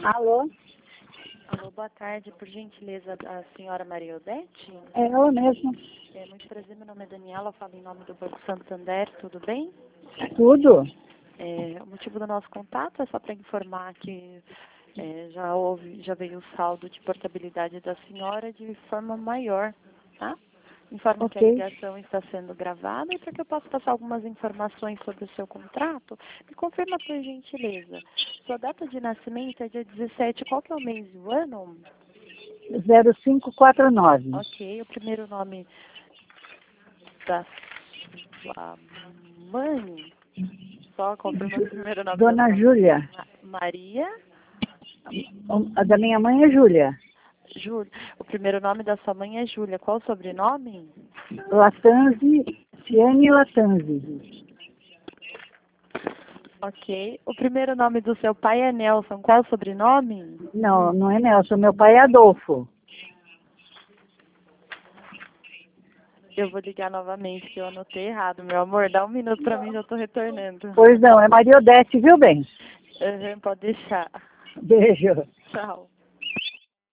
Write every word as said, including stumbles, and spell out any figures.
Alô? Alô, boa tarde. Por gentileza, a senhora Maria Odete? É ela mesmo. É, muito prazer, meu nome é Daniela, eu falo em nome do Banco Santander, tudo bem? Tudo? É, o motivo do nosso contato é só para informar que é, já houve, já veio o saldo de portabilidade da senhora de forma maior, tá? Informo que a Ok. ligação está sendo gravada e para que eu possa passar algumas informações sobre o seu contrato, me confirma por gentileza. Sua data de nascimento é dia dezessete, qual que é o mês e o ano? zero cinco quatro nove. Ok, o primeiro nome da sua mãe, só confirma o primeiro nome da Dona sua Júlia. Ma- Maria A da minha mãe é Júlia. Júlia. O primeiro nome da sua mãe é Júlia. Qual o sobrenome? Latanzi, Ciane Latanzi. Ok. O primeiro nome do seu pai é Nelson. Qual o sobrenome? Não, não é Nelson, meu pai é Adolfo. Eu vou ligar novamente, que eu anotei errado, meu amor. Dá um minuto pra mim, já tô retornando. Pois não, é Maria Odete, viu bem? Uhum, pode deixar. Beijo. Tchau.